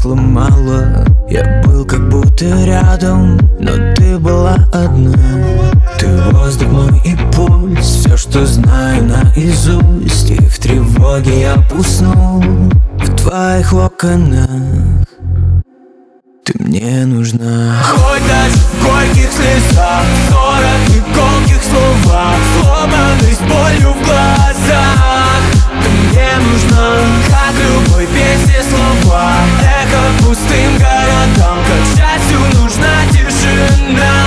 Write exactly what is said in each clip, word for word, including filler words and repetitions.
сломала. Я был как будто рядом, но ты была одна. Ты воздух мой и пульс, все, что знаю наизусть. И в тревоге я уснул в твоих локонах. Ты мне нужна. Хоть даже в горьких слезах, сорок и колких словах, сломанный с болью в глазах. Ты мне нужна, как любой песне слова, эхо пустым городам, как счастью нужна тишина.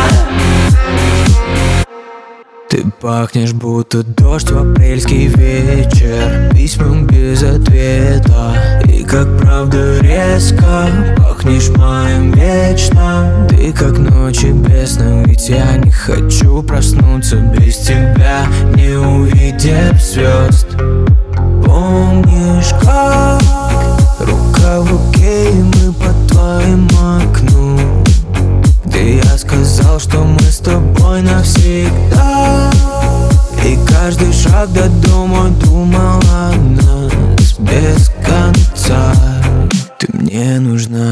Ты пахнешь, будто дождь в апрельский вечер, письмом без ответа. И как правда резко пахнешь моим вечно. Ты как ночи бездна, ведь я не хочу проснуться без тебя, не увидев звезд. Помнишь, как рука в руке, и мы по твоему окну, где я сказал, что мы с тобой навсегда. И каждый шаг до дома думал о нас без конца. Ты мне нужна.